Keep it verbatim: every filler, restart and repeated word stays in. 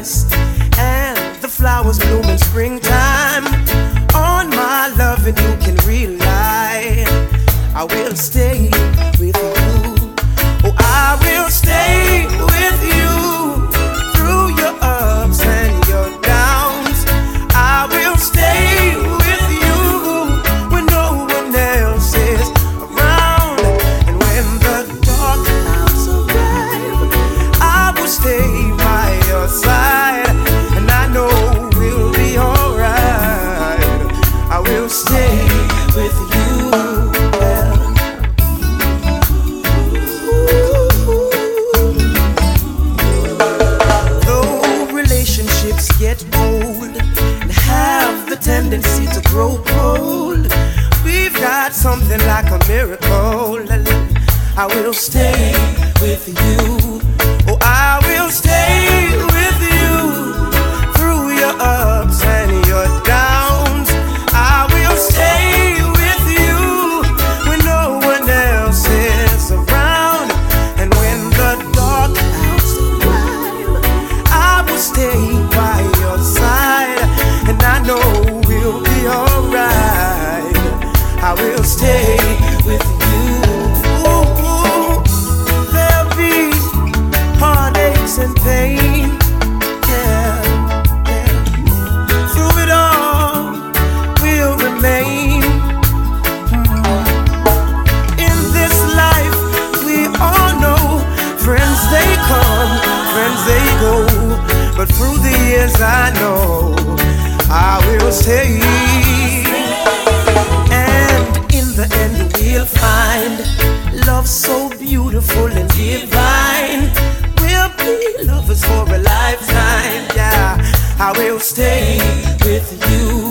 harvest and the flowers bloom in springtime. On my loving you can rely. I will stay with you. Oh, I will stay with you through your ups and your downs. I will stay with you when no one else is around. And when the dark clouds arrive, I will stay by your side. And I know we'll be alright. I will stay with you. Get old and have the tendency to grow cold, we've got something like a miracle. I will stay with you. Oh, I will stay with you through your ups and your downs. I will stay with you when no one else is around. And when the dark clouds arrive, I will stay by your side, and I know we'll be alright. I will stay with you. Ooh, there'll be heartaches and pain, yeah, yeah. Through it all, we'll remain. In this life, we all know friends they come, friends they go. But through the years I know I will stay. And in the end we'll find love so beautiful and divine. We'll be lovers for a lifetime, yeah. I will stay with you.